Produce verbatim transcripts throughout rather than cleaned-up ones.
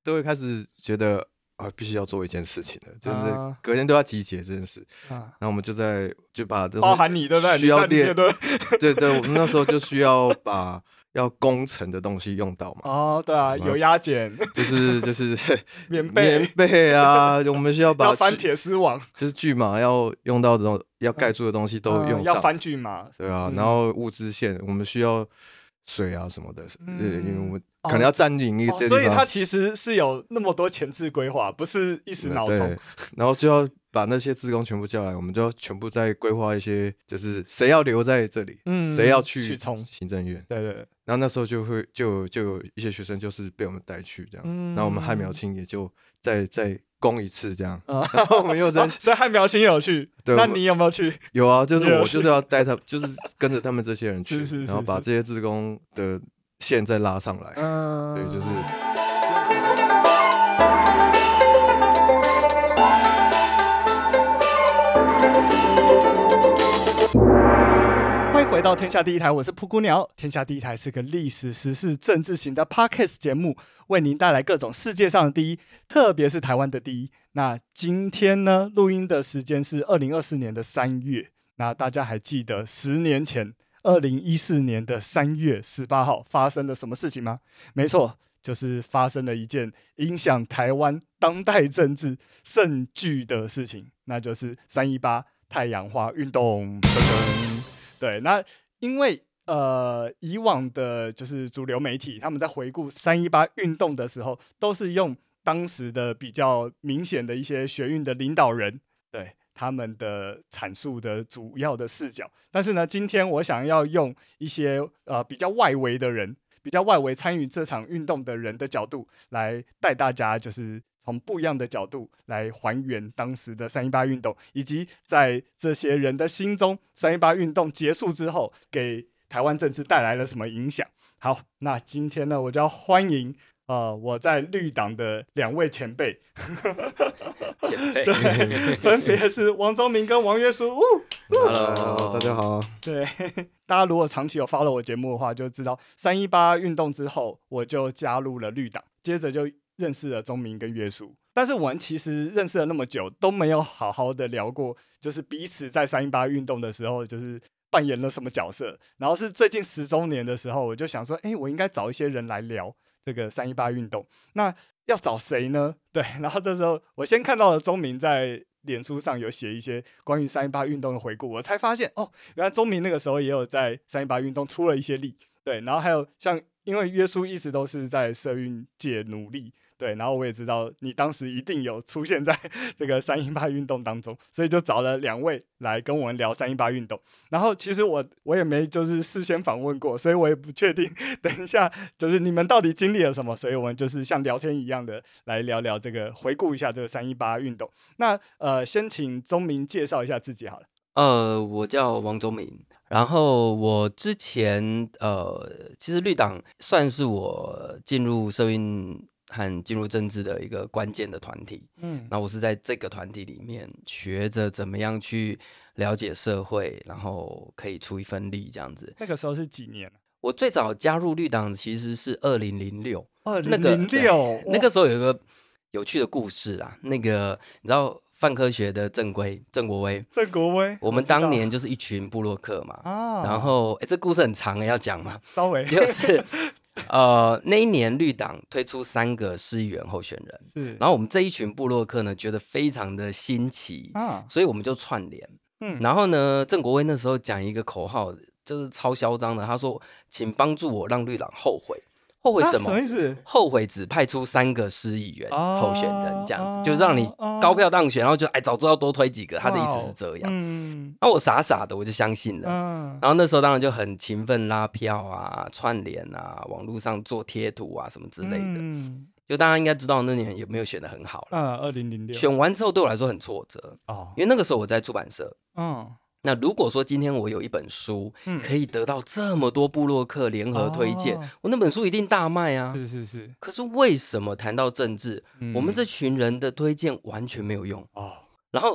都会开始觉得啊，必须要做一件事情了，就是隔天都要集结这件事。啊，然后我们就在就把这包含你对不对？ 需要练对对对，我们那时候就需要把要工程的东西用到嘛。 哦，对啊，有压剪， 就是就是棉被棉被啊，我们需要把要翻铁丝网， 就是巨码要用到的东要盖住的东西都用上， 嗯、要翻巨码， 对啊，嗯、然后物资线我们需要水啊什么的，嗯、因为我们可能要占领一个地方、 哦哦，所以它其实是有那么多前置规划，不是一时脑中。 然后就要把那些志工全部叫来，我们就要全部再规划一些，就是谁要留在这里，谁、嗯、要去行政院。 对对对。 然后那时候就会就有就有一些学生就是被我们带去这样，嗯、然后我们汉苗青也就再再攻一次这样，嗯、然后我们又在， 哦、所以汉苗青有去，对，那你有没有去？ 有啊，就是我就是要带他，就是跟着他们这些人去， 是是是是， 然后把这些志工的线再拉上来，嗯，所以就是。 欢迎回到天下第一台，我是噗咕鸟。天下第一台是个历史时事政治型的 Podcast 节目，为您带来各种世界上的第一，特别是台湾的第一。那今天呢，录音的时间是二零二四年的三月。那大家还记得十年前二零一四年的三月十八号发生了什么事情吗？没错，就是发生了一件影响台湾当代政治甚巨的事情，那就是三一八太阳花运动。噔噔，对，那因为呃以往的就是主流媒体他们在回顾三一八运动的时候，都是用当时的比较明显的一些学运的领导人，对他们的阐述的主要的视角。但是呢，今天我想要用一些呃比较外围的人，比较外围参与这场运动的人的角度，来带大家就是从不一样的角度来还原当时的三一八运动，以及在这些人的心中，三一八运动结束之后，给台湾政治带来了什么影响。好，那今天呢，我就要欢迎呃我在绿党的两位前辈， 前辈分别是王宗明跟王约书。 Hello， 大家好。 对，大家如果长期有 follow 我节目的话，就知道三一八运动之后，我就加入了绿党，接着就认识了宗明跟约书。但是我们其实认识了那么久，都没有好好的聊过，就是彼此在三一八运动的时候，就是扮演了什么角色。然后是最近十周年的时候，我就想说，哎，我应该找一些人来聊这个三一八运动。那要找谁呢？对，然后这时候我先看到了宗明在脸书上有写一些关于三一八运动的回顾，我才发现哦，原来宗明那个时候也有在三一八运动出了一些力。对，然后还有像因为约书一直都是在社运界努力，对，然后我也知道你当时一定有出现在这个三一八运动当中，所以就找了两位来跟我们聊三一八运动。然后其实我我也没就是事先访问过，所以我也不确定等一下就是你们到底经历了什么，所以我们就是像聊天一样的来聊聊这个，回顾一下这个三一八运动。那呃，先请宗明介绍一下自己好了。 呃，我叫王宗明，然后我之前呃，其实绿党算是我进入社运和进入政治的一个关键的团体。嗯，那我是在这个团体里面学着怎么样去了解社会，然后可以出一份力这样子。 那个时候是几年？ 我最早加入绿党其实是二零零六， 二零零六， 那个时候有一个有趣的故事啊。那个你知道泛科学的郑圭郑国威， 郑国威， 我们当年就是一群部落客嘛。啊，然后哎，这故事很长，要讲嘛， 稍微就是呃那一年绿党推出三个市议员候选人，是，然后我们这一群部落客呢觉得非常的新奇啊，所以我们就串联。嗯，然后呢，郑国威那时候讲一个口号，就是超嚣张的，他说：“请帮助我让绿党后悔。”后悔什么？ 啊、什么意思？ 后悔只派出三个市议员候选人，这样子、啊、就让你高票当选，然后就哎早知道多推几个，他的意思是这样。嗯，那我傻傻的我就相信了。嗯，然后那时候当然就很勤奋拉票啊、串联啊、网络上做贴图啊什么之类的。嗯，就大家应该知道那年有没有选得很好了。 嗯，二零零六选完之后对我来说很挫折哦，因为那个时候我在出版社。嗯。那如果说今天我有一本书、嗯、可以得到这么多部落客联合推荐、哦、我那本书一定大卖啊。 是是是。 可是为什么谈到政治、嗯、我们这群人的推荐完全没有用、哦、然后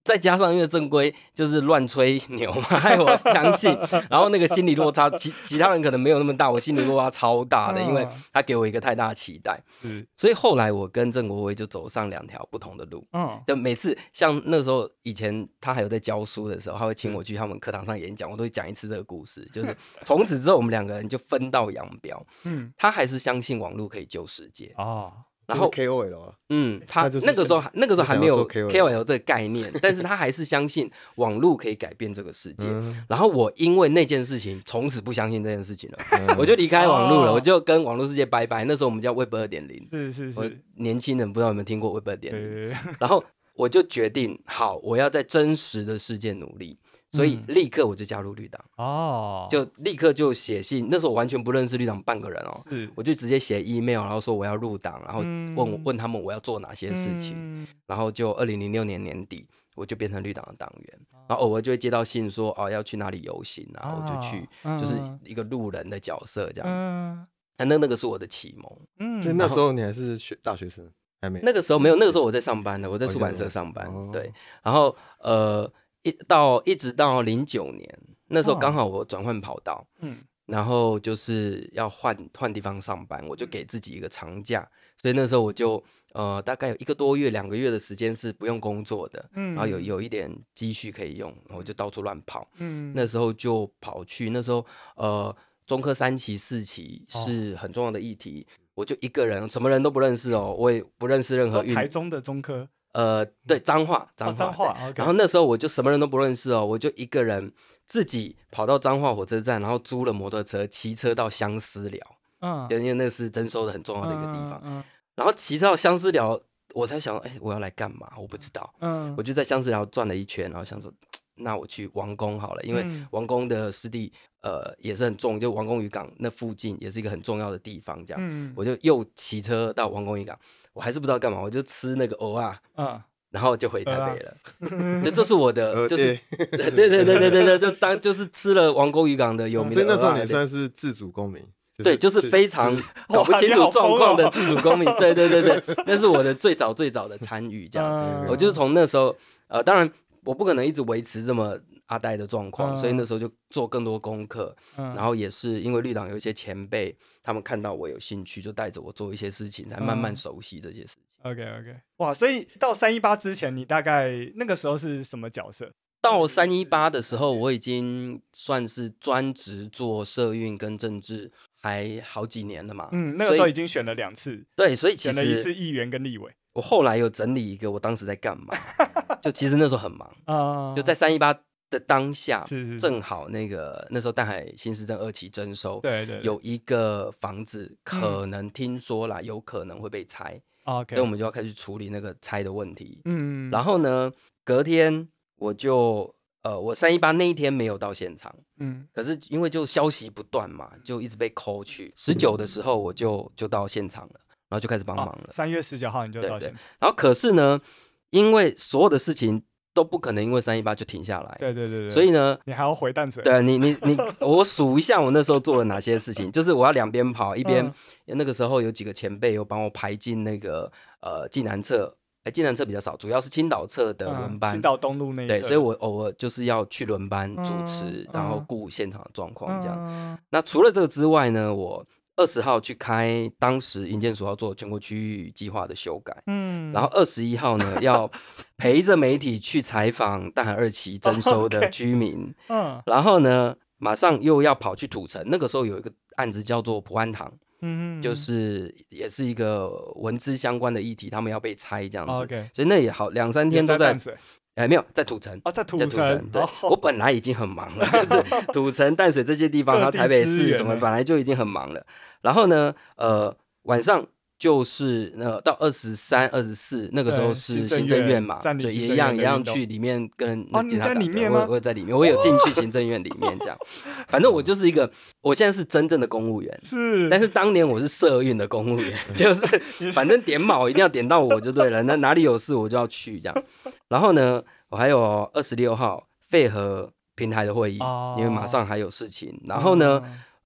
再加上因为正规就是乱吹牛嘛，害我相信，然后那个心理落差，其其他人可能没有那么大，我心理落差超大的，因为他给我一个太大的期待，嗯，所以后来我跟郑国威就走上两条不同的路，嗯，就每次像那时候以前他还有在教书的时候，他会请我去他们课堂上演讲，我都会讲一次这个故事，就是从此之后我们两个人就分道扬镳，嗯，他还是相信网络可以救世界哦。然后 K O L 啊， 嗯，他那个时候那个时候还没有 K O L 这个概念，但是他还是相信网络可以改变这个世界。嗯、然后我因为那件事情，从此不相信这件事情了，嗯、我就离开网络了，哦、我就跟网络世界拜拜。那时候我们叫 Web 二点零， 是是是， 我年轻人不知道有没有听过 Web 二点零，然后我就决定，好，我要在真实的世界努力。所以立刻我就加入绿党哦，就立刻就写信。那时候我完全不认识绿党半个人哦，我就直接写 email， 然后说我要入党，然后问我、嗯、问他们我要做哪些事情，嗯、然后就二零零六年年底我就变成绿党的党员，然后偶尔就会接到信说哦要去哪里游行啊，哦、我就去，嗯、就是一个路人的角色这样。嗯、那那个是我的启蒙。 嗯，所以那时候你还是学大学生还没？ 那个时候没有，那个时候我在上班的，我在出版社上班。哦、对，然后呃。一到一直到零九年，那时候刚好我转换跑道，嗯，然后就是要换换地方上班，我就给自己一个长假，所以那时候我就呃大概有一个多月、两个月的时间是不用工作的，嗯，然后有有一点积蓄可以用，然后我就到处乱跑，嗯，那时候就跑去那时候呃中科三期、四期是很重要的议题，哦、我就一个人，什么人都不认识哦，我也不认识任何运。 台中的中科。 呃，对，彰化，彰化， 彰化。 然后那时候我就什么人都不认识哦，我就一个人自己跑到彰化火车站，然后租了摩托车，骑车到相思寮，嗯，因为那是征收的很重要的一个地方。嗯嗯、然后骑车到相思寮，我才想，哎，我要来干嘛？我不知道。嗯，我就在相思寮转了一圈，然后想说，那我去王宫好了，因为王宫的湿地呃也是很重，就王宫渔港那附近也是一个很重要的地方，这样，嗯、我就又骑车到王宫渔港。我还是不知道干嘛，我就吃那个藕啊，嗯，然后就回台北了。呃、就这是我的，就是对对对对对对，就当就是吃了王宫渔港的有名的、啊。 所以那时候你算是自主公民， 就是、对，就是非常搞不清楚状况的自主公民。对对对对，那是我的最早最早的参与，这样。嗯、我就是从那时候，呃，当然我不可能一直维持这么阿呆的状况，嗯、所以那时候就做更多功课，嗯、然后也是因为绿党有一些前辈。他们看到我有兴趣，就带着我做一些事情，才慢慢熟悉这些事情。 嗯、OK OK， 哇，所以到三一八之前，你大概那个时候是什么角色？ 到三一八的时候，我已经算是专职做社运跟政治，还好几年了嘛。 嗯，那个时候已经选了两次。 对，所以其实选了一次议员跟立委。 我后来有整理一个，我当时在干嘛？就其实那时候很忙啊，就在三一八。的当下，是是是正好那个那时候淡海新市镇二期征收， 对 对, 对， 有一个房子可能听说啦，嗯、有可能会被拆，哦 okay、所以我们就要开始处理那个拆的问题。嗯，然后呢，隔天我就呃，我三一八那一天没有到现场，嗯，可是因为就消息不断嘛，就一直被 call 去。十九的时候我就就到现场了，然后就开始帮忙了。 三、哦、月十九号你就到现场，对对， 然后可是呢，因为所有的事情。都不可能因为三一八就停下来， 对对对对， 所以呢， 你还要回淡水， 对你你你，我数一下我那时候做了哪些事情，就是我要两边跑，一边、嗯、那个时候有几个前辈有帮我排进那个呃济南侧，哎济南侧比较少，主要是青岛侧的轮班， 青、嗯、岛东路那一侧， 对，所以我偶尔就是要去轮班主持，嗯、然后顾现场的状况这样。嗯、那除了这个之外呢，我二十号去开当时营建署要做全国区域计划的修改，嗯，然后二十一号呢要陪着媒体去采访淡海二期征收的居民，嗯，然后呢马上又要跑去土城，那个时候有一个案子叫做普安堂，嗯，就是也是一个文资相关的议题，他们要被拆这样子， okay、所以那也好两三天都在。哎，没有在土城哦，在土城，在土城对，哦、我本来已经很忙了，就是土城、淡水这些地方，然后台北市什么，本来就已经很忙了。然后呢，呃，晚上就是呃到二十三、二十四那个时候是行政院嘛，就也一样一样去里面跟哦，你在里面吗？ 我我在里面，我有进去行政院里面这样。反正我就是一个，我现在是真正的公务员， 是， 但是当年我是社运的公务员，就是反正点卯一定要点到我就对了，那哪里有事我就要去这样。然后呢，我还有二十六号废核平台的会议，哦、因为马上还有事情。然后呢，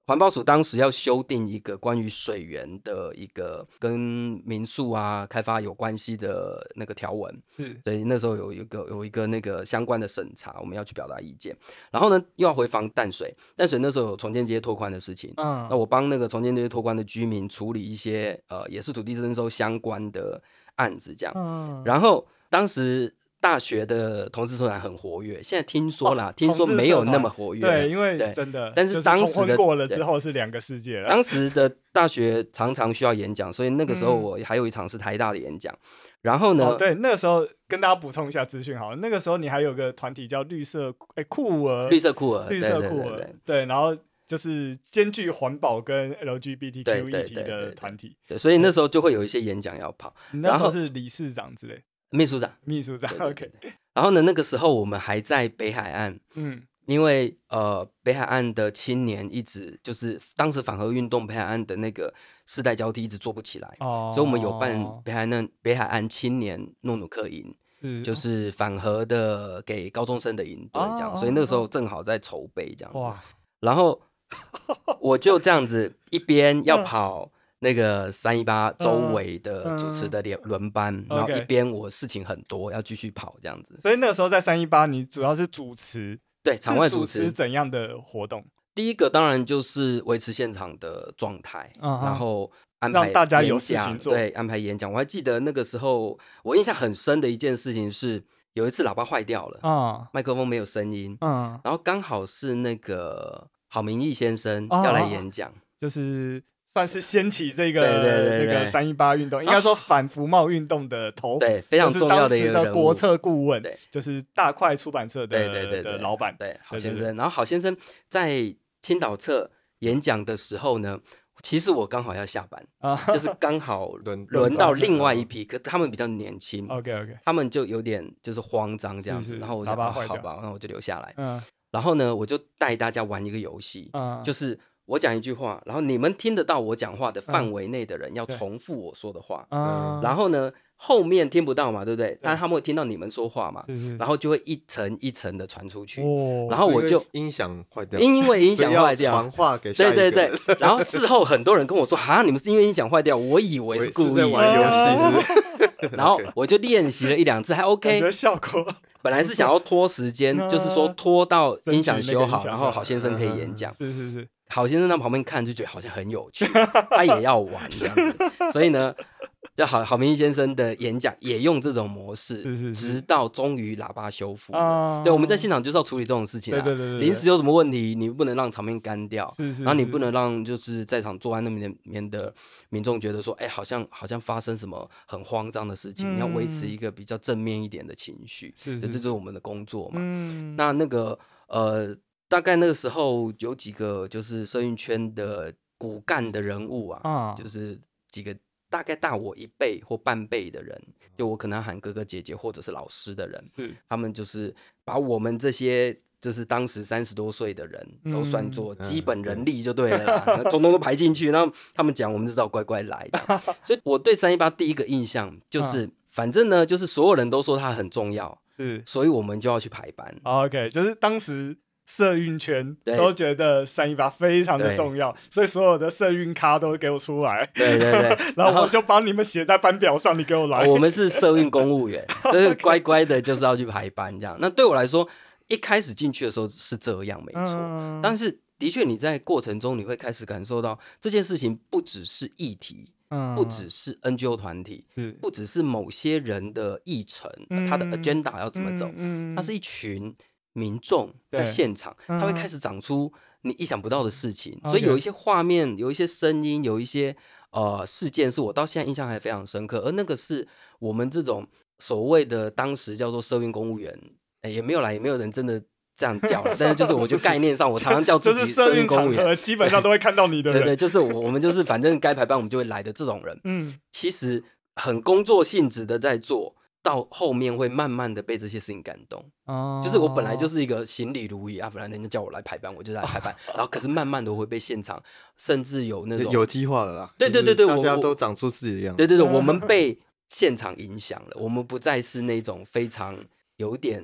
环保署当时要修订一个关于水源的一个跟民宿啊开发有关系的那个条文， 是， 所以那时候有一个有一个那个相关的审查，我们要去表达意见。然后呢，又要回防淡水，淡水那时候有重建街拓宽的事情，嗯，那我帮那个重建街拓宽的居民处理一些呃也是土地征收相关的案子，这样。嗯，然后当时大学的同志社团很活跃，现在听说啦，哦、听说没有那么活跃。 对，因为真的， 但是当时的过了之后是两个世界了。 当时的大学常常需要演讲，所以那个时候我还有一场是台大的演讲。然后呢、 哦，对，那个时候跟大家补充一下资讯好了，那个时候你还有个团体叫绿色哎酷儿， 绿色酷儿， 绿色酷儿，对，然后就是兼具环保跟 L G B T Q 议题的团体， 对，所以那时候就会有一些演讲要跑。 你那时候是理事长之类。 秘书长， 秘书长 ，OK。 然后呢，那个时候我们还在北海岸，嗯，因为呃，北海岸的青年一直就是当时反核运动，北海岸的那个世代交替一直做不起来，哦，所以我们有办北海岸北海岸青年诺努克营，是就是反核的给高中生的营队这样，哦，所以那个时候正好在筹备这样子，哇，然后我就这样子一边要跑。那个三一八周围的主持的轮班，嗯嗯、然后一边我事情很多，要继续跑这样子。 所以那个时候在三一八，你主要是主持， 对，场外主持。 主持怎样的活动？ 第一个当然就是维持现场的状态，嗯、然后安排让大家有事情做， 对，安排演讲。我还记得那个时候，我印象很深的一件事情是，有一次喇叭坏掉了，嗯、麦克风没有声音，嗯、然后刚好是那个郝明义先生要来演讲， 嗯、就是。算是掀起这个那个三一八运动，应该说反服贸运动的头， 对，非常重要的一个人物， 就是当时的国策顾问，对，就是大块出版社的对对对的老板， 对，郝先生。然后郝先生在青岛侧演讲的时候呢，其实我刚好要下班，啊、就是刚好轮轮到另外一批，可他们比较年轻 ，OK OK， 他们就有点就是慌张这样子，是是然后我就、哦、好吧，那我就留下来，嗯，然后呢，我就带大家玩一个游戏，嗯，就是。我讲一句话，然后你们听得到我讲话的范围内的人要重复我说的话，嗯、然后呢后面听不到嘛，对不对？但是他们会听到你们说话嘛，然后就会一层一层的传出去，哦、然后我就音响坏掉， 因为音响坏掉， 传话给下一个对对对，然后事后很多人跟我说，哈，你们是因为音响坏掉，我以为是故意在玩游戏， 然后我就练习了一两次，还 OK， 觉得效果。 本来是想要拖时间，就是说拖到音响修好，然后郝先生可以演讲。 是是是， 郝先生在旁边看就觉得好像很有趣，他也要玩这样子，所以呢，就郝郝明义先生的演讲也用这种模式，是是是直到终于喇叭修复了。啊、对，我们在现场就是要处理这种事情啊，对对对对，临时有什么问题，你不能让场面干掉，是是是，然后你不能让就是在场坐在那边的民众觉得说，哎、欸，好像好像发生什么很慌张的事情，嗯、你要维持一个比较正面一点的情绪，是是，这就是我们的工作嘛。嗯、那那个呃。大概那个时候有几个就是社运圈的骨干的人物啊，啊就是几个大概大我一倍或半倍的人，就我可能要喊哥哥姐姐或者是老师的人，是他们就是把我们这些就是当时三十多岁的人都算作基本人力就对了啦，嗯、统统都排进去，然后他们讲我们就知道乖乖来的。所以我对三一八第一个印象就是，啊、反正呢就是所有人都说它很重要，是，所以我们就要去排班。 OK， 就是当时。社运圈都觉得三一八非常的重要，所以所有的社运咖都给我出来， 对对对， 然后我就帮你们写在班表上，你给我来。 我们是社运公务员，就是乖乖的，就是要去排班这样。那对我来说，一开始进去的时候是这样没错，嗯、但是的确你在过程中你会开始感受到这件事情不只是议题。嗯、不只是 N G O 团体，不只是某些人的议程，嗯、他的 agenda 要怎么走，嗯嗯、它是一群民众在现场，他会开始长出你意想不到的事情，嗯、所以有一些画面，有一些声音，有一些呃事件，是我到现在印象还非常深刻。而那个是我们这种所谓的当时叫做社运公务员，欸、也没有来，也没有人真的这样叫，但是就是我觉得概念上，我常常叫自己社运公务员， 基本上都会看到你的人， 对对，就是我我们就是反正该排班我们就会来的这种人。嗯，其实很工作性质的在做。到后面会慢慢的被这些事情感动，哦、就是我本来就是一个行礼如仪啊，本来人家叫我来排班，我就来排班，然后可是慢慢的会被现场，甚至有那种有机化的啦， 对对对对， 大家都长出自己的样子， 对对对，我们被现场影响了，我们不再是那种非常有点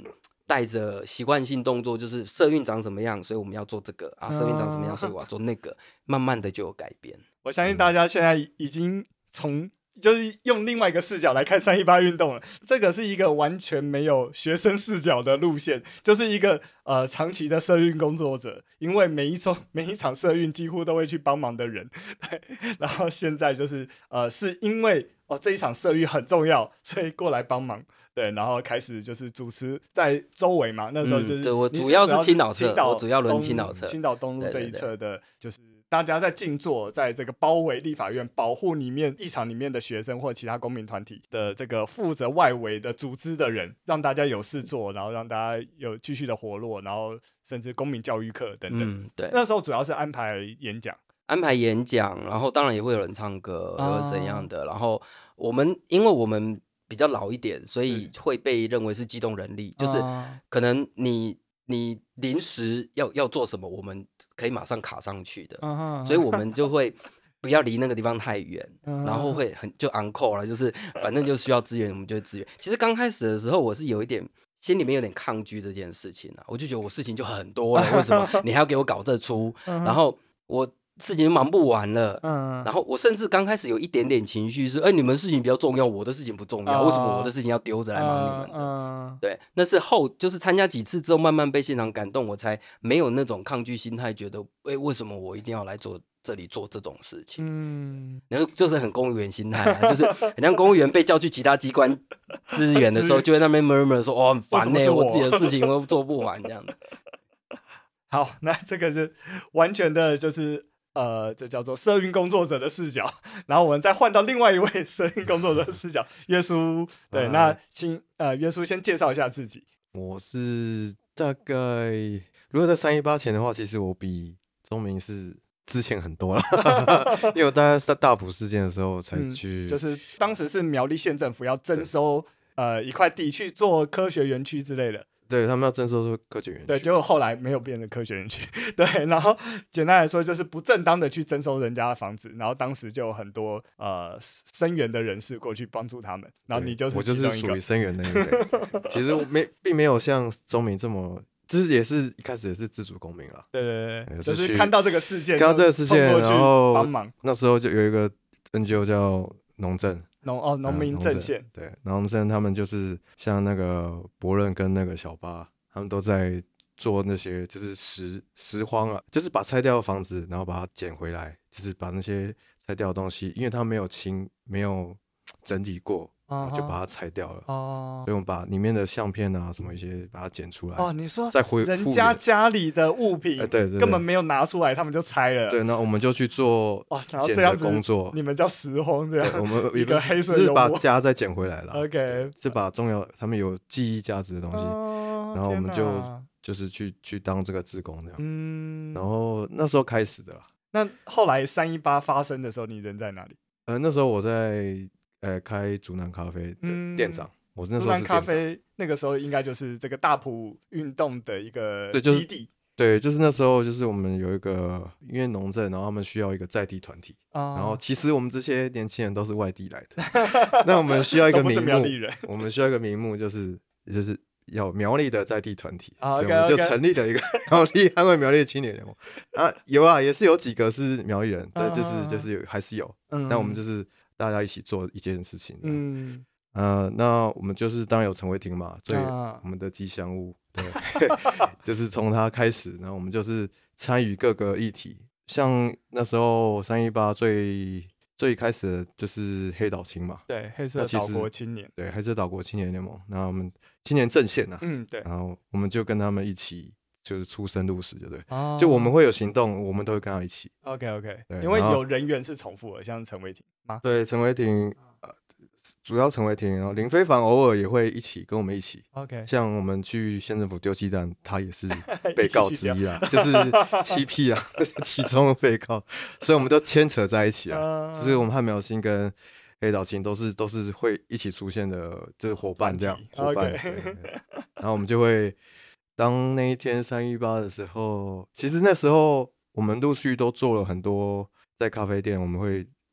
带着习惯性动作，就是社运长怎么样，所以我们要做这个啊，社运长怎么样，所以我要做那个，慢慢的就有改变。 我相信大家现在已经从就是用另外一个视角来看三一八运动了，这个是一个完全没有学生视角的路线，就是一个呃长期的社运工作者，因为每一周每一场社运几乎都会去帮忙的人，对，然后现在就是呃是因为哦这一场社运很重要，所以过来帮忙，对，然后开始就是主持在周围嘛，那时候就是、嗯、 对我主要是青岛侧，我主要轮青岛侧， 青岛东路这一侧的，就是大家在静坐，在这个包围立法院，保护里面议场里面的学生或其他公民团体的这个负责外围的组织的人，让大家有事做，然后让大家有继续的活络，然后甚至公民教育课等等。 嗯，对， 那时候主要是安排演讲。 安排演讲，然后当然也会有人唱歌，或者怎样的。然后我们因为我们比较老一点，所以会被认为是机动人力，就是可能你你临时要要做什么，我们可以马上卡上去的，所以我们就会不要离那个地方太远，然后会很就 on call 了，就是反正就需要资源，我们就会支援。其实刚开始的时候，我是有一点。心里面有点抗拒这件事情啊，我就觉得我事情就很多了，为什么你还要给我搞这出？然后我事情忙不完了，嗯，然后我甚至刚开始有一点点情绪是，哎、欸，你们事情比较重要，我的事情不重要，为什么我的事情要丢着来忙你们的？嗯、对，那是后就是参加几次之后，慢慢被现场感动，我才没有那种抗拒心态，觉得，哎、欸，为什么我一定要来做？这里做这种事情，嗯，然后就是很公务员心态、啊，就是很像公务员被叫去其他机关支援的时候，就在那边 murmur 说，哦，很烦呢、欸，我自己的事情我做不完这样的。 好，那这个是完全的，就是呃，这叫做社运工作者的视角。然后我们再换到另外一位社运工作者的视角，约书。对，嗯、那请呃约书先介绍一下自己。 我是大概如果在三一八前的话，其实我比钟明是。之前很多了，因为我大概是在大埔事件的时候才去、 嗯，就是当时是苗栗县政府要征收呃一块地去做科学园区之类的， 对他们要征收科学园区， 对，结果后来没有变成科学园区，对，然后简单来说就是不正当的去征收人家的房子，然后当时就有很多呃声援的人士过去帮助他们，然后你就是我就是属于声援的那个，其实我没并没有像钟明这么。就是也是一开始也是自主公民啦， 对对对，就是看到这个事件， 看到这个事件，然后帮忙。 那时候就有一个 N G O 叫农政， 农哦农民阵线， 对，农政他们就是像那个伯任跟那个小巴，他们都在做那些就是拾拾荒啊，就是把拆掉的房子，然后把它捡回来，就是把那些拆掉的东西，因为他没有清没有整理过。Uh-huh. 就把它拆掉了哦， uh-huh. 所以我们把里面的相片啊什么一些把它剪出来哦。你说再回人家家里的物品， 呃、对, 对, 对根本没有拿出来，他们就拆了。 对，那我们就去做捡的工作。 你们叫拾荒这样？ 我们一个黑色就是把家再捡回来了。 OK， 是把重要他们有记忆价值的东西， oh, 然后我们就就是去去当这个志工这样。嗯，然后那时候开始的啦。 那后来三一八发生的时候，你人在哪里？ 呃，那时候我在。呃，开竹南咖啡的店长，嗯、我那时候是竹南咖啡那个时候应该就是这个大埔运动的一个基地。 对，就是那时候就是我们有一个因为农政，然后他们需要一个在地团体，哦、然后其实我们这些年轻人都是外地来的，那我们需要一个名目，我们需要一个名目就是就是要苗栗的在地团体， 哦、 所以我们就成立了一个苗栗捍卫苗栗的青年联盟啊，有啊，也是有几个是苗栗人，对，就是就是有还是有，嗯、但我们就是。大家一起做一件事情，嗯，呃，那我们就是当然有陈伟霆嘛，所以我们的吉祥物，对，就是从他开始，然后我们就是参与各个议题，像那时候三一八最最开始的就是黑岛青嘛， 对，黑色岛国青年， 对，黑色岛国青年联盟，然后我们青年阵线啊， 嗯，对， 然后我们就跟他们一起。就是出生入死，对不对？哦、就我们会有行动，我们都会跟他一起。 OK OK， 因为有人员是重复的，像陈伟霆吗？ 对，陈伟霆、呃，主要陈伟霆，然后林飞帆偶尔也会一起跟我们一起。 OK， 像我们去县政府丢鸡蛋，他也是被告之一啦，就是七 P 啊，其中的被告，所以我们都牵扯在一起啊。呃、就是我们汉苗新跟黑岛青都是都是会一起出现的，就是伙伴这样，伙伴。Okay. 对对对，然后我们就会。当那一天三一八的时候，其实那时候我们陆续都做了很多，在咖啡店我们会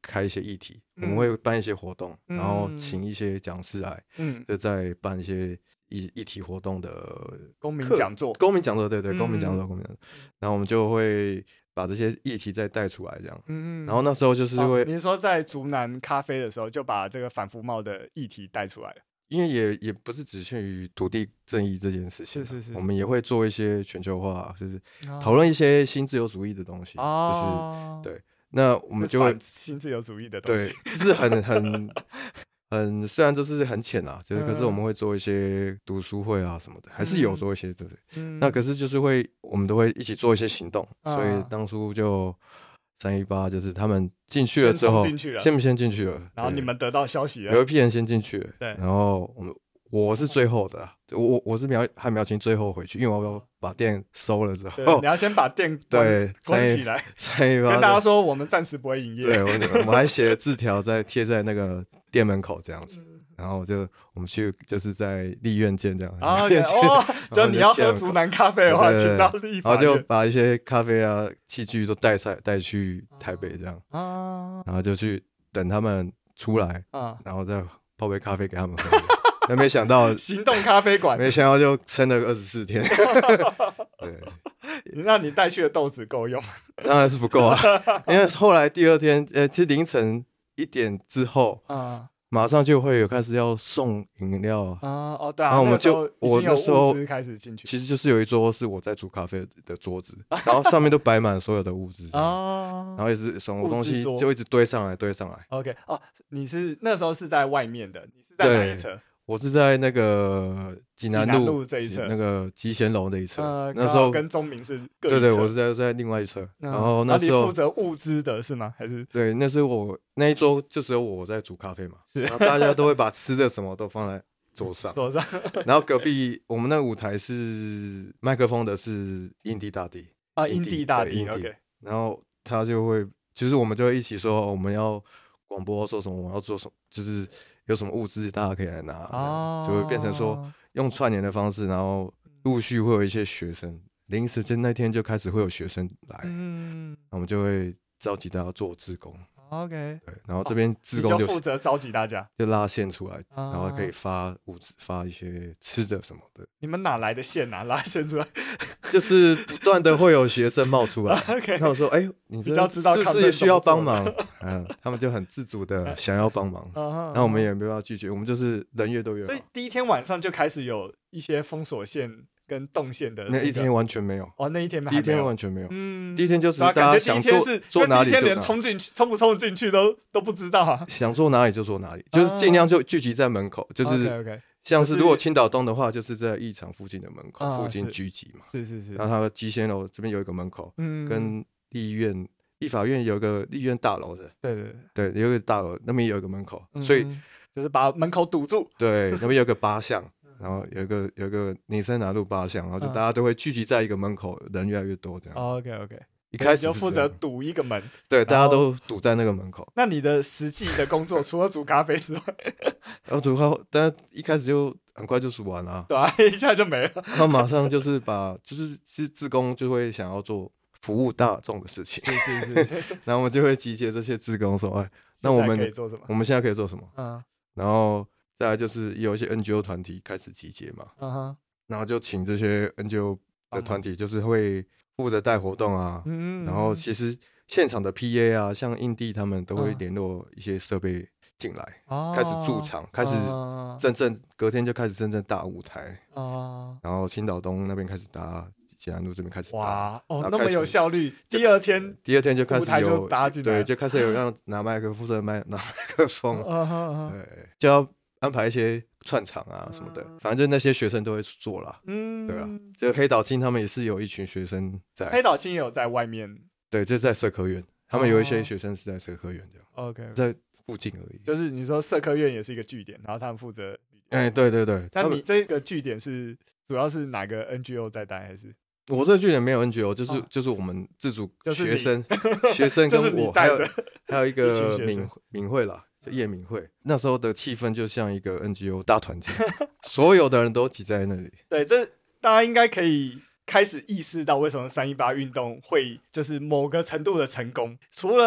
开一些议题，嗯、我们会办一些活动，嗯、然后请一些讲师来，嗯，就在办一些议议题活动的公民讲座， 公民讲座，对对，公民讲座，公民讲座，然后我们就会把这些议题再带出来，这样，嗯，然后那时候就是会， 哦、你说在竹南咖啡的时候，就把这个反服贸的议题带出来了。 因为也也不是只限于土地正义这件事情， 是是是， 我们也会做一些全球化，就是讨论一些新自由主义的东西，哦、就是对，那我们就会新自由主义的东西， 对，就是很很很，虽然这是很浅啊，就是、嗯、可是我们会做一些读书会啊什么的，还是有做一些，对不对？嗯、那可是就是会，我们都会一起做一些行动，嗯、所以当初就。三一八就是他们进去了之后， 先先先先进去了， 然后你们得到消息了， 有一批人先进去了，对，然后我们我是最后的、啊，我我是苗汉苗青最后回去，因为我要把店收了之后， 你要先把店对关起来， 三一八跟大家说我们暂时不会营业， 对，我我们还写了字条在贴在那个店门口这样子。然后就我们去就是在立院见这样啊，哦，就你要喝竹南咖啡的话，对对对请到立法院， 然后就把一些咖啡啊器具都带带带去台北这样啊，然后就去等他们出来啊，然后再泡杯咖啡给他们喝。那没想到行动咖啡馆， 没想到就撑了二十四天。对， 那你带去的豆子够用？ 当然是不够啊，因为后来第二天，呃，其实凌晨一点之后啊。马上就会有开始要送饮料啊，哦对啊， 然后我们就我那时候开始进去， 其实就是有一桌是我在煮咖啡的桌子，然后上面都摆满所有的物资啊，然后也是什么东西就一直堆上来堆上来。 OK， 哦，你是那时候是在外面的，你是在哪一侧？ 我是在那个济南路, 路这一侧， 那个集贤楼那一侧。 呃、 那时候跟中明是各一侧。对对，我是在在另外一侧。嗯、然后那时候你负责物资的是吗？还是？ 对，那时候我那一桌就只有我在煮咖啡嘛，然后大家都会把吃的什么都放在桌上。 桌上。 然后隔壁我们那个舞台是麦克风的是印地大帝啊，印地大帝 OK。 然后他就会，其实我们就会一起说我们要广播说什么，我们要做什么，就是。有什么物资大家可以来拿，哦、就会变成说用串联的方式，然后陆续会有一些学生，临时就那天就开始会有学生来，嗯，我们就会召集大家做志工 ，OK， 对，然后这边志工就, 就负责召集大家， 就拉线出来，哦、然后可以发物资，发一些吃的什么的。 你们哪来的线啊？拉线出来， 就是不断的会有学生冒出来， okay, 他们说：“哎、欸，你这是不是需要帮忙？”嗯，他们就很自主的想要帮忙，那我们也没有要拒绝，我们就是人越多越好。 所以第一天晚上就开始有一些封锁线跟动线的、那個， 那一天完全没有。 哦，那一天没有第一天完全没有。嗯，第一天就是大家想做做哪里就哪里， 第一天连冲进去、冲不冲进去都都不知道啊。 想做哪里就做哪里，就是尽量就聚集在门口，就是 OK OK。 像是如果青岛东的话，就是在议场附近的门口、啊、附近聚集嘛。 是是是。 然后它集贤楼这边有一个门口，嗯，跟立院、立法院有一个立院大楼的， 对对对，对有一个大楼那边有一个门口，嗯、所以就是把门口堵住。 对，那边有个八巷，然后有一个有一个林森南路八巷，然后就大家都会聚集在一个门口，人越来越多这样。 哦、OK OK。 一开始就负责堵一个门， 对，大家都堵在那个门口。 那你的实际的工作除了煮咖啡之外， 然后煮咖啡，但一开始就很快就煮完了， 对啊，一下就没了。 然后马上就是把，就是是志工就会想要做服务大众的事情， 是是是。 然后我们就会集结这些志工说，哎，那我们可以做什么？ 我们现在可以做什么？嗯，然后再来就是有一些 N G O 团体开始集结嘛，嗯哼，然后就请这些 N G O 的团体，就是会负责带活动啊，嗯，然后其实现场的 P A 啊，像印地他们都会联络一些设备进来，哦、开始驻场，开始真正隔天就开始真正打舞台，哦，然后青岛东那边开始打，济南路这边开始打， 哇，哦，那么有效率。第二天， 第二天就开始有就打进来， 对，就开始有让拿麦克负责麦拿麦克风，哦、对，就要安排一些串场啊什么的，嗯、反正那些学生都会做啦，嗯，对吧？就黑岛青他们也是有一群学生在， 黑岛青也有在外面， 对，就在社科院，他们有一些学生是在社科院这样， 哦、OK， 在附近而已。 就是你说社科院也是一个据点，然后他们负责， 哎、欸，对对对。 那你这个据点是主要是哪个 N G O 在带还是？ 我这个据点没有 N G O， 就是、哦、就是我们自主学生，学生跟我还有还有一个敏敏慧啦。就叶敏慧那时候的气氛就像一个 N G O 大团结，所有的人都挤在那里。 对，这大家应该可以开始意识到为什么三一八运动会就是某个程度的成功。除了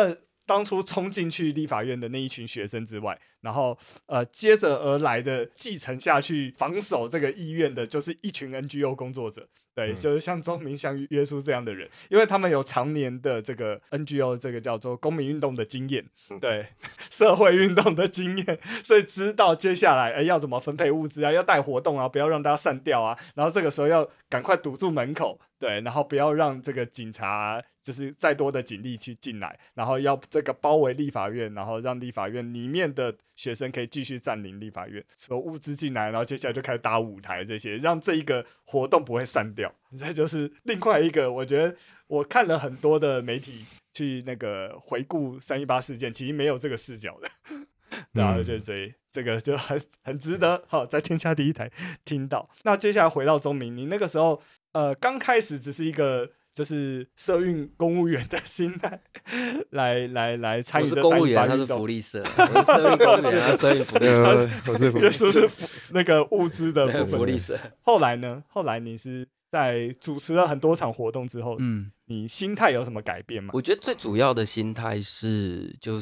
当初冲进去立法院的那一群学生之外，然后呃接着而来的继承下去防守这个意愿的，就是一群 N G O 工作者。对，就是像钟明、像约书这样的人，因为他们有常年的这个 N G O 这个叫做公民运动的经验，对社会运动的经验，所以知道接下来哎要怎么分配物资啊，要带活动啊，不要让大家散掉啊，然后这个时候要赶快堵住门口，对，然后不要让这个警察、啊、就是再多的警力去进来，然后要这个包围立法院，然后让立法院里面的学生可以继续占领立法院，所有物资进来，然后接下来就开始搭舞台，这些让这一个活动不会散掉。这就是另外一个，我觉得我看了很多的媒体去那个回顾三一八事件，其实没有这个视角的，然后就所以这个就很很值得好在天下第一台听到。那接下来回到钟明，你那个时候呃刚开始只是一个就是社运公务员的心态来来来参与的三一八运动。我是公务员，他是福利社，我是社运公务员，他社运福利社，我是福利社，是那个物资的部分福利社。后来呢？后来你是在主持了很多场活动之后，嗯，你心态有什么改变吗？ 我觉得最主要的心态是就是。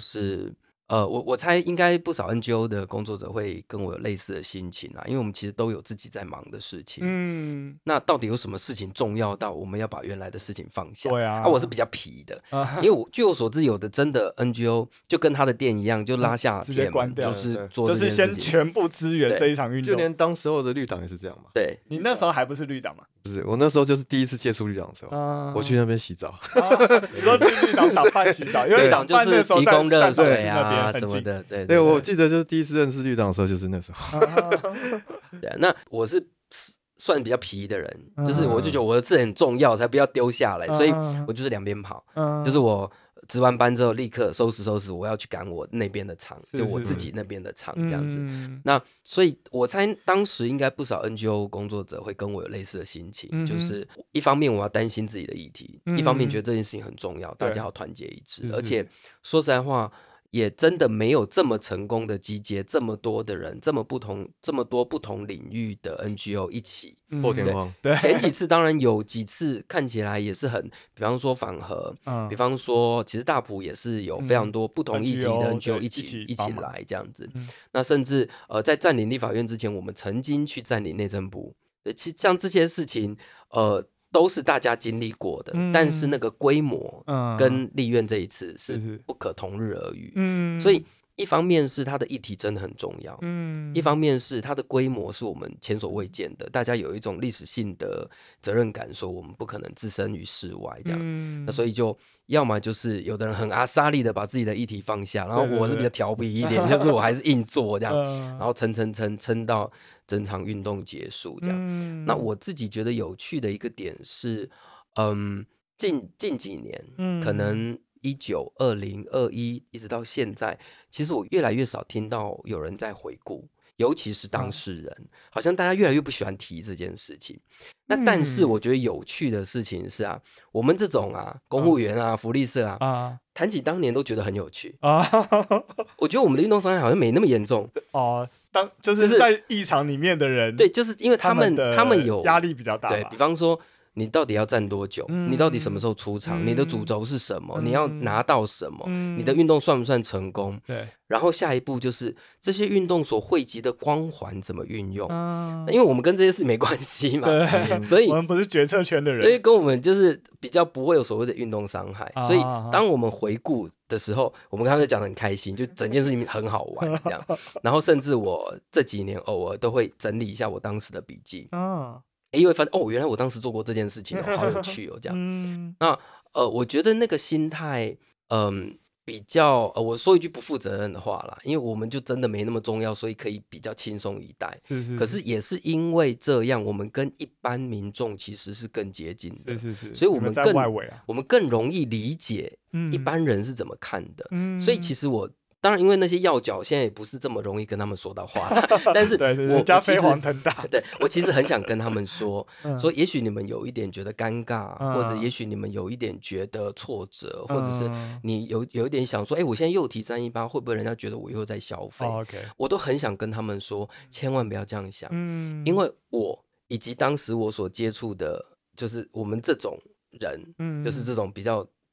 呃，我我猜应该不少 N G O 的工作者会跟我有类似的心情啊，因为我们其实都有自己在忙的事情。嗯，那到底有什么事情重要到我们要把原来的事情放下？ 对啊， 啊我是比较皮的，啊、因为我据我所知，有的真的 N G O 就跟他的店一样，就拉下直接关掉， 就是做就是先全部支援这一场运动。 就连当时候的绿党也是这样嘛。 对， 你那时候还不是绿党嘛？ 不是，我那时候就是第一次接触绿党的时候，啊、我去那边洗澡。 啊、你说去绿党打饭洗澡，因为绿党就是提供热水啊什么的。对, 对, 对，我记得就是第一次认识绿党的时候，就是那时候。 对，那我是算比较皮的人，就是我就觉得我的字很重要，才不要丢下来，所以我就是两边跑，就是我值完班之后立刻收拾收拾，我要去赶我那边的场，就我自己那边的场这样子。嗯、那所以我猜当时应该不少 N G O 工作者会跟我有类似的心情，嗯、就是一方面我要担心自己的议题，嗯、一方面觉得这件事情很重要，大家要团结一致，而且说实在话。也真的没有这么成功的集结这么多的人，这么不同、这么多不同领域的 N G O 一起破天荒。 对，前几次当然有几次看起来也是很，比方说反核，嗯、比方说其实大埔也是有非常多不同议题的 N G O 一起、嗯、一起来这样子。嗯、那甚至呃在占领立法院之前，我们曾经去占领内政部。对，其实像这些事情，呃。都是大家经历过的，嗯、但是那个规模跟立院这一次是不可同日而语。嗯、所以一方面是它的议题真的很重要，嗯、一方面是它的规模是我们前所未见的，大家有一种历史性的责任感，说我们不可能置身于事外这样。嗯、那所以就要么就是有的人很阿莎利的把自己的议题放下，然后我是比较调皮一点，对对对就是我还是硬做这样，嗯、然后撑撑撑撑到整场运动结束这样。嗯、那我自己觉得有趣的一个点是，嗯，近近几年，嗯、可能一九、二零、二一一直到现在，其实我越来越少听到有人在回顾。尤其是当事人，嗯、好像大家越来越不喜欢提这件事情。那但是我觉得有趣的事情是啊，我们这种啊公务员啊、嗯、福利社啊，啊谈起当年都觉得很有趣啊。我觉得我们的运动伤害好像没那么严重哦。当就是在议场里面的人， 对，就是因为他们他们有压力比较大， 对，比方说。你到底要站多久？嗯、你到底什么时候出场？嗯、你的主轴是什么？嗯、你要拿到什么？嗯、你的运动算不算成功？对。然后下一步就是这些运动所汇集的光环怎么运用？嗯、因为我们跟这些事没关系嘛，所以我们不是决策圈的人， 所以跟我们就是比较不会有所谓的运动伤害。啊、所以当我们回顾的时候，我们刚才讲得很开心，就整件事情很好玩这样。然后甚至我这几年偶尔都会整理一下我当时的笔记。啊因为发现哦，原来我当时做过这件事情，哦，好有趣哦，这样。嗯、那呃，我觉得那个心态，嗯、呃，比较呃，我说一句不负责任的话啦，因为我们就真的没那么重要，所以可以比较轻松以待。是是是可是也是因为这样，我们跟一般民众其实是更接近的。是是是。所以我们更外围啊， 我们更容易理解一般人是怎么看的。嗯、所以其实我。当然，因为那些要角现在也不是这么容易跟他们说到话，但是我家飞黄腾达， 对我其实很想跟他们说，嗯、说也许你们有一点觉得尴尬，嗯、或者也许你们有一点觉得挫折，嗯、或者是你有有一点想说，哎，我现在又提三一八，会不会人家觉得我又在消费？哦 okay、我都很想跟他们说，千万不要这样想，嗯、因为我以及当时我所接触的，就是我们这种人，嗯、就是这种比较。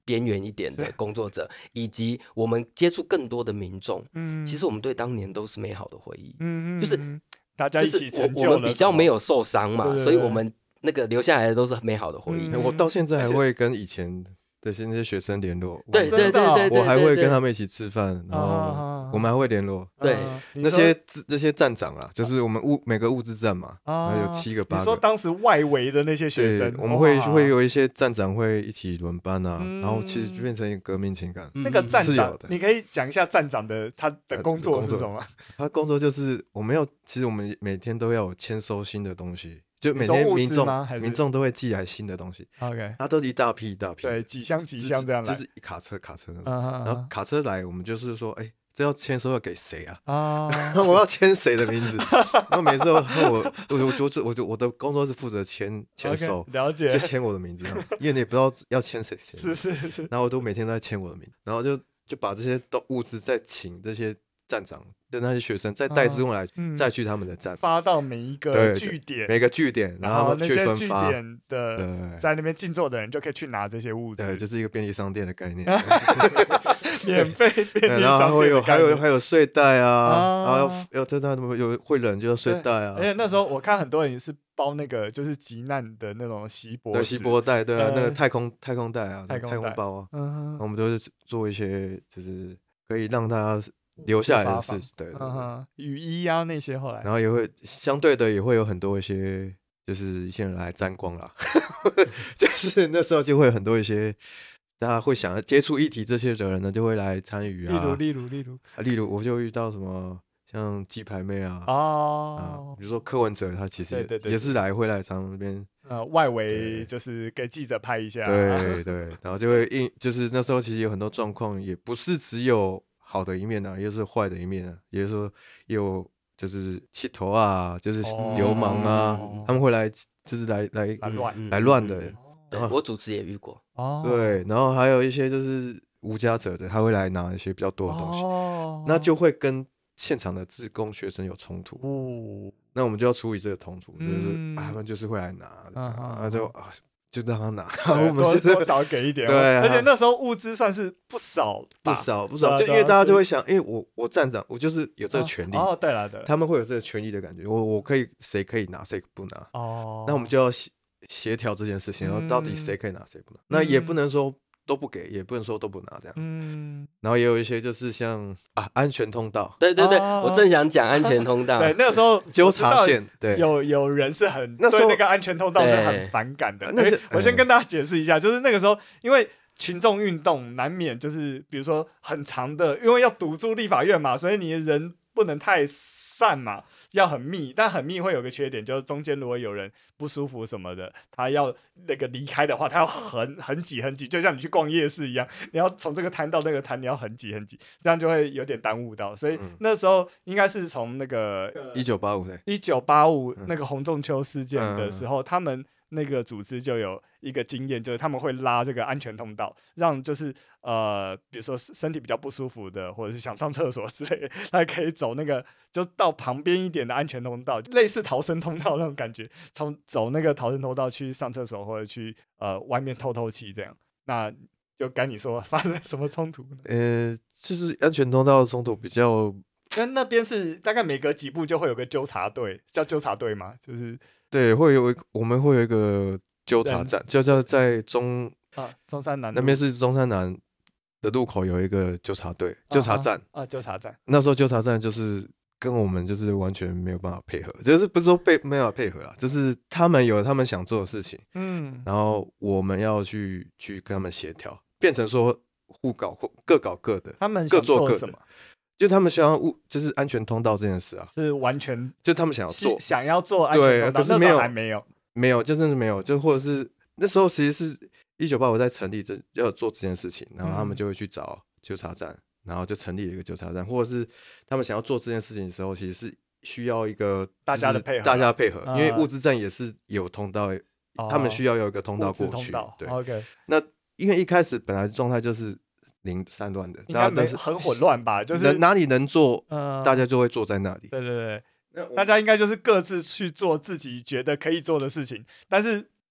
边缘一点的工作者，以及我们接触更多的民众，嗯，其实我们对当年都是美好的回忆，嗯嗯，就是大家一起成就了， 我们比较没有受伤嘛，对对对，所以我们那个留下来的都是美好的回忆。 嗯、我到现在还会跟以前的那些学生联络， 对对对对对， 我还会跟他们一起吃饭，然后我们还会联络。 对， 那些那些站长啦，就是我们物每个物资站嘛，还有七个八个。 你说当时外围的那些学生， 我们会会有一些站长会一起轮班啊，然后其实就变成一个革命情感。 那个站长，你可以讲一下站长的他的工作是什么？ 他工作就是我们要，其实我们每天都要有签收新的东西。就每天民众民众都会寄来新的东西 ，OK， 它都是一大批一大批， 对，几箱几箱这样来， 就是一卡车卡车那种，然后卡车来，我们就是说，哎，这要签收要给谁啊？啊，我要签谁的名字？然后每次我我我就我就我的工作是负责签签收， 了解， 就签我的名字，因为你也不知道要签谁谁， 是是是， 然后我都每天都在签我的名字，然后就就把这些都物资再请这些站长的那些学生再带之后来，嗯、再去他们的站发到每一个据点， 每个据点，然后去分发。 那些据点的在那边静坐的人就可以去拿这些物资， 对，就是一个便利商店的概念， 免费便利商店的概念。 然后会有还有还有睡袋啊，然后要在那有会冷就要睡袋啊。 而且那时候我看很多人是包那个就是急难的那种锡箔， 对，锡箔袋，对啊，那个太空太空袋啊，太空包啊，嗯，我们都是做一些就是可以让大家留下来的事，对， 嗯，雨衣啊那些后来， 然后也会相对的也会有很多一些，就是一些人来沾光啦，就是那时候就会有很多一些大家会想要接触议题这些的人呢，就会来参与啊， 例如例如例如啊，例如我就遇到什么像鸡排妹啊，哦，啊，比如说柯文哲他其实 也, 对对对也是来会来常那边。 呃，外围就是给记者拍一下， 对对，然后就会应，就是那时候其实有很多状况，也不是只有好的一面啊，也是坏的一面啊，也就是说也有就是气头啊，就是流氓啊，哦、他们会来就是来来来乱来乱的。 对，我主持也遇过。 哦， 对，然后还有一些就是无家者的，他会来拿一些比较多的东西，哦、那就会跟现场的志工学生有冲突。哦。那我们就要处理这个冲突，就是、嗯啊、他们就是会来拿，然后、啊、就啊就让他拿，我们多多少给一点， 对、啊， 而且那时候物资算是不少， 不少不少，就因为大家就会想，因为我我站长，我就是有这个权利， 哦，对了对了， 他们会有这个权利的感觉，我我可以谁可以拿谁不拿，哦，那我们就要协协调这件事情，然后到底谁可以拿谁不拿，嗯、那也不能说。都不给，也不能说都不拿这样。嗯，然后也有一些就是像啊安全通道， 对对对，哦、我正想讲安全通道。 对，那个时候纠察线，对， 有有人是很那时候对那个安全通道是很反感的。那我先跟大家解释一下，就是那个时候因为群众运动难免就是比如说很长的，因为要堵住立法院嘛，所以你的人不能太散嘛。要很密，但很密会有个缺点，就是中间如果有人不舒服什么的，他要那个离开的话，他要很很挤很挤，就像你去逛夜市一样，你要从这个摊到那个摊，你要很挤很挤，这样就会有点耽误到。所以那时候应该是从那个一九八五对一九八五那个洪仲丘事件的时候，嗯、他们那个组织就有一个经验，就是他们会拉这个安全通道，让就是呃，比如说身体比较不舒服的，或者是想上厕所之类的，他可以走那个就到旁边一点的安全通道，类似逃生通道那种感觉，从走那个逃生通道去上厕所或者去呃外面透透气这样。那就该你说发生什么冲突呢？ 呃，就是安全通道的冲突比较， 但那边是大概每隔几步就会有个纠察队，叫纠察队吗？就是对，会有我们会有一个纠察站，就叫在中啊中山南那边是中山南的路口有一个纠察队、纠察站啊，纠察站。 那时候纠察站就是跟我们就是完全没有办法配合，就是不是说被没有办法配合啦，就是他们有他们想做的事情，嗯，然后我们要去去跟他们协调，变成说互搞各搞各的， 他们各做各什么？ 就他们想要物，就是安全通道这件事啊， 是完全就他们想要做， 想要做安全通道， 对，可是没有， 还没有， 没有，就真的没有，就或者是那时候其实是一九八五在成立这要做这件事情，然后他们就会去找纠察站，然后就成立了一个纠察站，或者是他们想要做这件事情的时候，其实是需要一个大家的配合， 大家的配合，因为物资站也是有通道，哦、他们需要有一个通道过去，对 ，OK， 那因为一开始本来状态就是零散乱的， 应该没很混乱吧？就是哪里能做，呃、大家就会坐在那里。 对对对，大家应该就是各自去做自己觉得可以做的事情。但是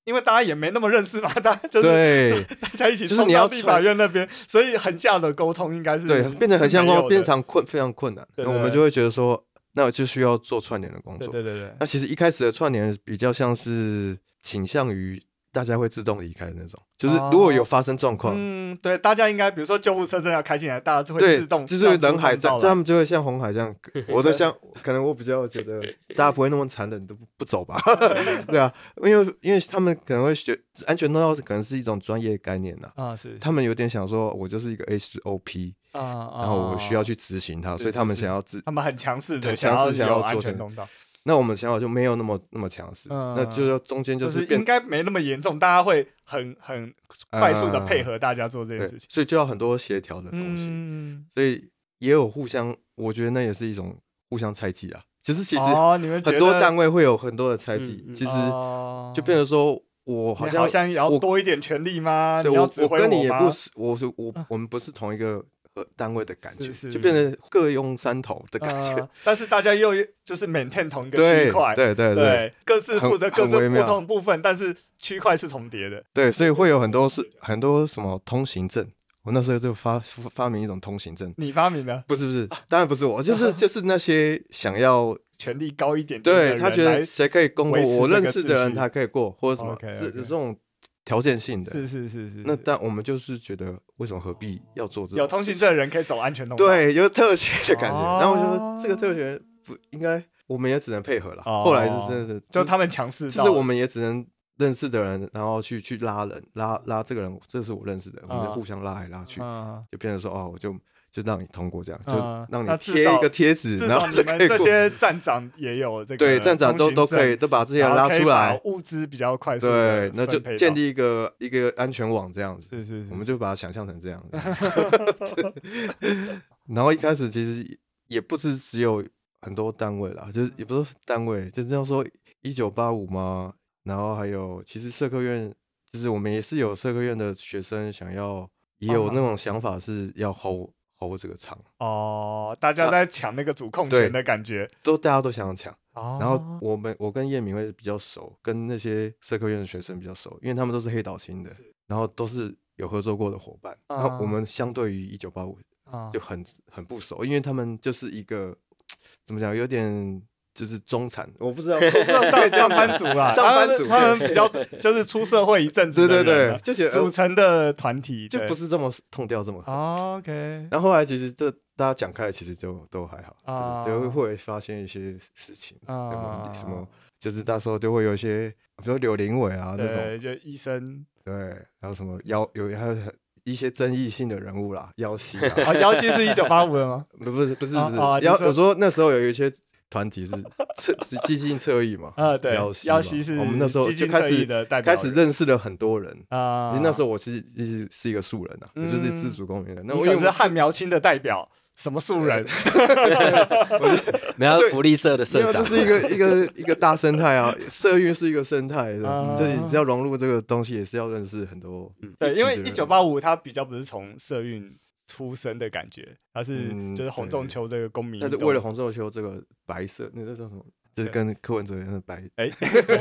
因为大家也没那么认识嘛，大家就是对大家一起冲到立法院那边，所以横向的沟通应该是对变成横向沟通变成困非常困难， 对对对， 那我们就会觉得说，那就需要做串联的工作。 对对对对， 那其实一开始的串联比较像是倾向于大家会自动离开的那种，就是如果有发生状况，哦， 嗯，对，大家应该比如说救护车真的要开进来，大家就会自动， 就是人海战，他们就会像红海这样。我的像可能我比较觉得大家不会那么残忍，都不走吧，对啊，因为因为他们可能会学安全通道，可能是一种专业概念呐， 啊，是他们有点想说，我就是一个 S O P。啊，然后我需要去执行它，所以他们想要自， 他们很强势的， 很强势想要安全通道。 那我们想法就没有那么那么强势，嗯，那就中间就是应该没那么严重，大家会很很快速的配合大家做这件事情， 所以就要很多协调的东西，嗯，所以也有互相，我觉得那也是一种互相猜忌啊。其实其实很多单位会有很多的猜忌，其实就变成说我好像好像要多一点权力吗？ 对， 你要我我跟你也不是，我我我们不是同一个单位的感觉，就变成各拥山头的感觉。 呃、但是大家又就是 maintain 同一个区块， 对对 对, 对， 各自负责各自不同部分，但是区块是重叠的。 对，所以会有很多是很多什么通行证。我那时候就发发明一种通行证。 你发明的？ 不是不是，当然不是我，就是就是那些想要权力高一点点对他觉得谁可以公过，我认识的人他可以过，或者什么， okay, okay. 是有这种条件性的。 是是是是。 那但我们就是觉得，为什么何必要做这种？ 有通行证的人可以走安全通道。 对，有特权的感觉。哦、然后我就说，这个特权不应该，我们也只能配合了。哦、后来是真的是， 就他们强势， 就是我们也只能。认识的人，然后去去拉人，拉拉这个人，这是我认识的，我们就互相拉来拉去，嗯、就变成说哦，我就就让你通过这样，嗯、就让你贴一个贴纸，然后你们这些站长也有这个， 对，站长都都可以，都把这些人拉出来， 物资比较快速， 对，那就建立一个一个安全网这样子， 是是是， 我们就把它想象成这样然后一开始其实也不是只有很多单位啦，就是也不是单位，就是要说一九八五嘛。然后还有，其实社科院就是我们也是有社科院的学生想要，也有那种想法是要 hold hold 这个场哦，大家在抢那个主控权的感觉， 都大家都想要抢。哦、然后我们我跟叶明会比较熟，跟那些社科院的学生比较熟，因为他们都是黑岛青的，然后都是有合作过的伙伴。然后我们相对于一九八五就很很不熟，因为他们就是一个怎么讲，有点。就是中产，我不知道，我不知道上上班族啦， 上班族他们比较就是出社会一阵子的人， 对对对，就觉得组成的团体就不是这么痛调这么好。 哦、OK， 然后后来其实这大家讲开，其实就都还好，哦、就是就会发现一些事情，哦、什么就是那时候就会有一些，比如柳林伟啊那种， 就医生， 对，然后什么妖有还有。一些争议性的人物啦，妖西啊， 啊，妖西是一九八五的吗？ 不不是不是不是，妖我说那时候有一些团体是侧是激进侧翼嘛， 啊对， 妖西妖西是我们那时候就开始开始认识了很多人啊。 其实那时候我其实是是一个素人啊，我就是自主公民的， 那我是汉苗青的代表。什么素人？ 没有福利社的社长， 这是一个一个一个大生态啊。社运是一个生态，就是你只要融入这个东西，也是要认识很多。 对，因为一九八五它比较不是从社运出生的感觉，它是就是洪仲丘这个公民， 但是为了洪仲丘这个白色，那这叫什么？就是跟柯文哲一样的白，哎，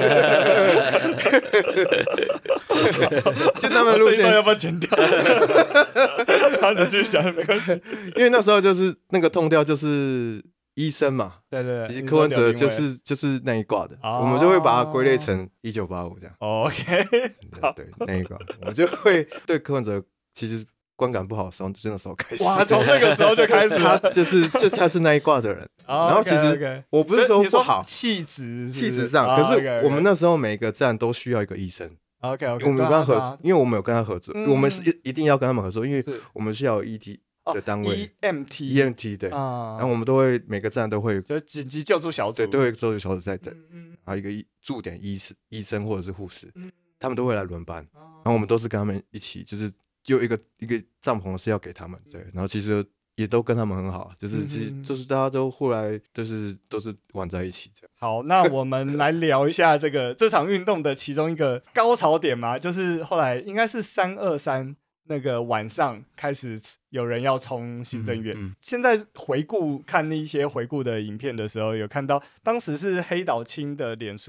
就他们路线要不要剪掉？好，你继续想没关系。 因为那时候就是那个痛调就是医生嘛， 对对对， 其实柯文哲就是就是那一挂的，我们就会把它归类成一九八五这样。 OK， 对那一挂，我们就会对柯文哲其实。观感不好的时候，就那时候开始。 哇，从那个时候就开始， 他就是就他是那一挂的人。然后其实我不是说不好， 气质气质上，可是我们那时候每个站都需要一个医生。 OK OK， 我们跟他合，因为我们有跟他合作，我们是一一定要跟他们合作，因为我们需要有 E T 的单位 ，E M T E M T 对，然后我们都会每个站都会， 就紧急救助小组， 对，都会救助小组在等，然后一个驻点医师、医生或者是护士，他们都会来轮班，然后我们都是跟他们一起，就是。就一个一个帐篷是要给他们，对，然后其实也都跟他们很好，就是其实就是大家都后来就是都是玩在一起这样。 好，那我们来聊一下这个这场运动的其中一个高潮点嘛，就是后来应该是三二三那个晚上开始有人要冲行政院。嗯嗯、现在回顾看那些回顾的影片的时候，有看到当时是黑岛青的脸书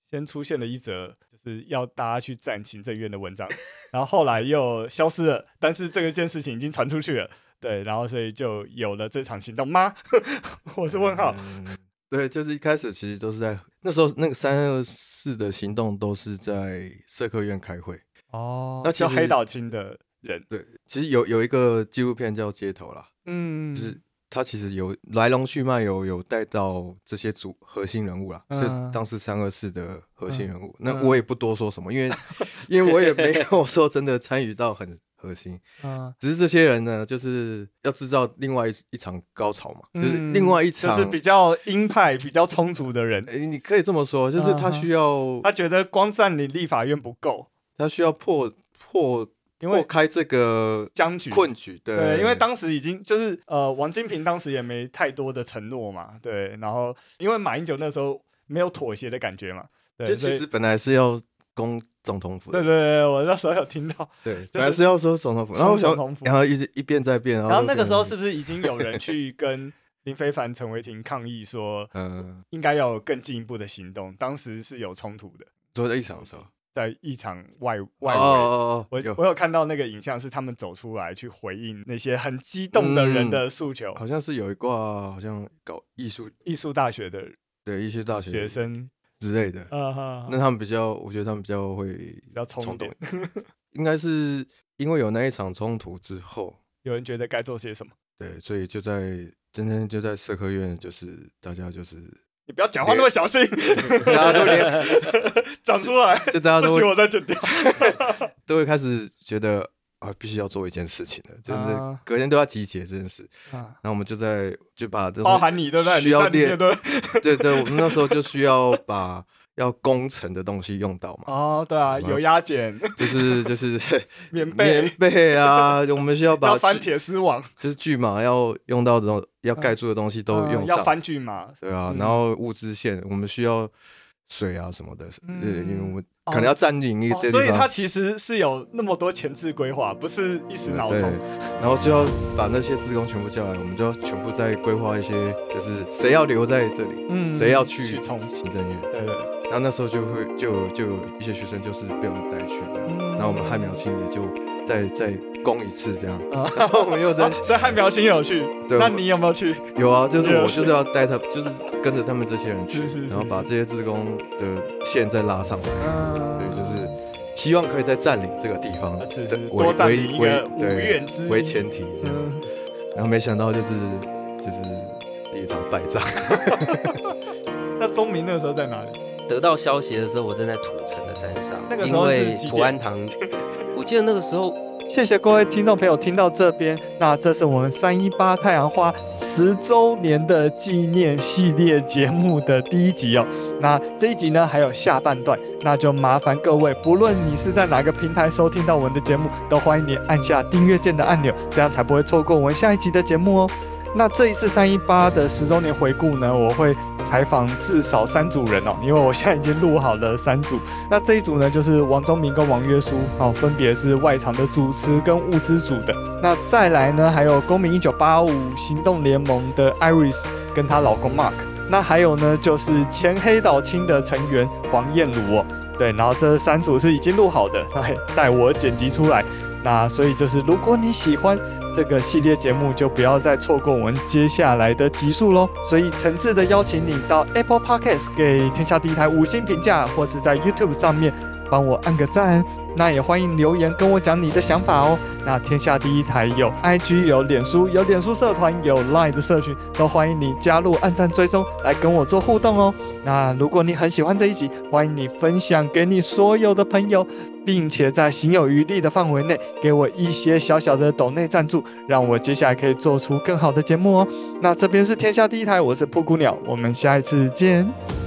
先出现了一则就是要大家去赞行政院的文章，然后后来又消失了，但是这个件事情已经传出去了，对，然后所以就有了这场行动吗？我是问号。 嗯，对，就是一开始其实都是在那时候那个三二四的行动都是在社科院开会哦，那叫黑岛青的人， 对，其实有有一个纪录片叫《街头》啦， 嗯， 就是他其实有来龙去脉有有带到这些主核心人物啦，嗯、就是当时三二四的核心人物。嗯、那我也不多说什么，因为因为我也没有说真的参与到很核心，嗯、只是这些人呢，就是要制造另外 一, 一场高潮嘛，嗯、就是另外一场就是比较鹰派、比较冲突的人。 你可以这么说，就是他需要、嗯、 他觉得光占领立法院不够， 他需要破破。因为破开这个僵局困局，对， 对，因为当时已经就是呃，王金平当时也没太多的承诺嘛，对，然后因为马英九那时候没有妥协的感觉嘛，对， 就其实本来是要攻总统府的， 对对对，我那时候有听到， 对，本来是要说总统府，然后想，然后一一变再变， 然后, 然后那个时候是不是已经有人去跟林飞帆、陈为廷抗议说，嗯，应该要有更进一步的行动？当时是有冲突的， 昨天一场的时候。 在一场外外围， 哦哦哦我有我有看到那个影像，是他们走出来去回应那些很激动的人的诉求。 嗯、好像是有一挂，好像搞艺术艺术大学的， 对艺术大学学生之类的。 啊哈， 那他们比较，我觉得他们比较会比较冲动， 应该是因为有那一场冲突之后， 有人觉得该做些什么。 对，所以就在今天就在社科院，就是大家就是。 你不要讲话那么小心， 大家都连讲出来， 就大家都不许我再剪掉， 都会开始觉得啊，必须要做一件事情了，就是隔天都要集结这件事。啊、然后我们就在就把包含你对不对？ 需要练，对对，我们那时候就需要把要工程的东西用到嘛。 哦，对啊，有压剪， 就是就是棉被棉被啊，我们需要把要翻铁丝网， 就是巨码要用到的要盖住的东西都用上， 嗯、要翻巨码， 对啊，嗯、然后物资线我们需要水啊什么的，嗯、对，因为我们可能要占领一个地方， 哦哦，所以它其实是有那么多前置规划，不是一时脑中。 然后就要把那些志工全部叫来，我们就要全部再规划一些，就是谁要留在这里，谁、嗯、要去行政院， 对对。 然后那时候就会就就有一些学生就是被我们带去，嗯、然后我们汉苗青也就再再攻一次这样，啊、然后我们又在， 啊、所以汉苗青也有去，对，那你有没有去？ 有啊，就是我就是要带他，就是跟着他们这些人去， 是是是是， 然后把这些志工的线再拉上来，嗯、对，就是希望可以再占领这个地方， 是是，多占领一个五院之一为前提这样，嗯、然后没想到就是就是第一场败仗。 那钟明那个时候在哪里？ 得到消息的时候，我正在土城的山上， 那个时候是因为普安堂，我记得那个时候。 谢谢各位听众朋友听到这边，那这是我们三一八太阳花十周年的纪念系列节目的第一集哦。那这一集呢还有下半段，那就麻烦各位，不论你是在哪个平台收听到我们的节目，都欢迎你按下订阅键的按钮，这样才不会错过我们下一集的节目哦。那这一次三一八的十周年回顾呢，我会采访至少三组人哦，因为我现在已经录好了三组。那这一组呢，就是王宗明跟王约书哦，分别是外场的主持跟物资组的。那再来呢，还有公民一九八五行动联盟的 Iris 跟她老公 Mark。那还有呢，就是前黑岛青的成员黄燕茹哦。对，然后这三组是已经录好的，待我剪辑出来。那所以就是，如果你喜欢这个系列节目，就不要再错过我们接下来的集数咯。所以诚挚的邀请你到 Apple Podcast 给天下第一台五星评价，或是在 YouTube 上面帮我按个赞。那也欢迎留言跟我讲你的想法哦。那天下第一台有 I G 有脸书，有脸书社团，有 Line 的社群，都欢迎你加入按赞追踪来跟我做互动哦。那如果你很喜欢这一集，欢迎你分享给你所有的朋友，并且在行有余力的范围内给我一些小小的抖内赞助，让我接下来可以做出更好的节目哦。那这边是天下第一台，我是布谷鸟，我们下一次见。